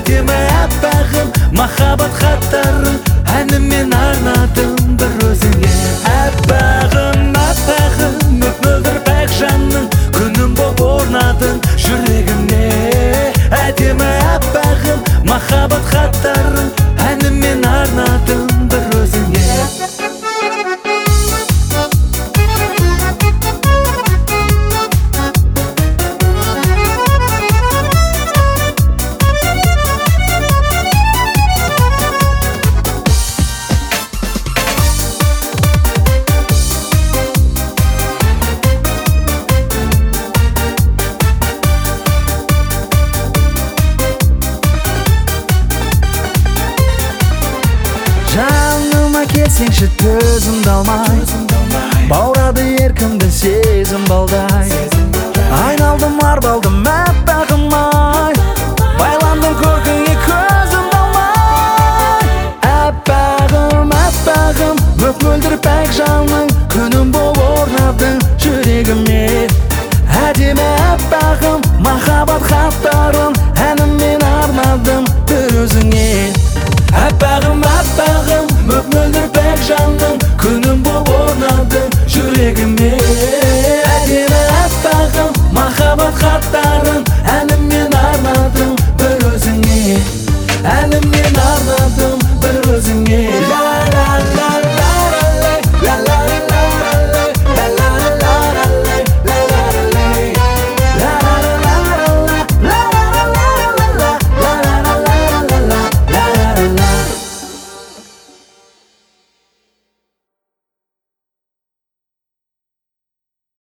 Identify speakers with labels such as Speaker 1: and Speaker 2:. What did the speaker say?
Speaker 1: әдемі аппағым, махаббат хаттарын әнімен арнадым бір өзіңе. Аппағым, аппағым, мөп-мөлдір пәк жанның, күнім боп орнадың жүрегімне. Әдемі аппағым, махаббат хаттарын әнімен арнадым бір өзіңе.
Speaker 2: Жаныма келсеңші төзімді алмай, баурады еркімді сезім балдай. Айналдым арбалдым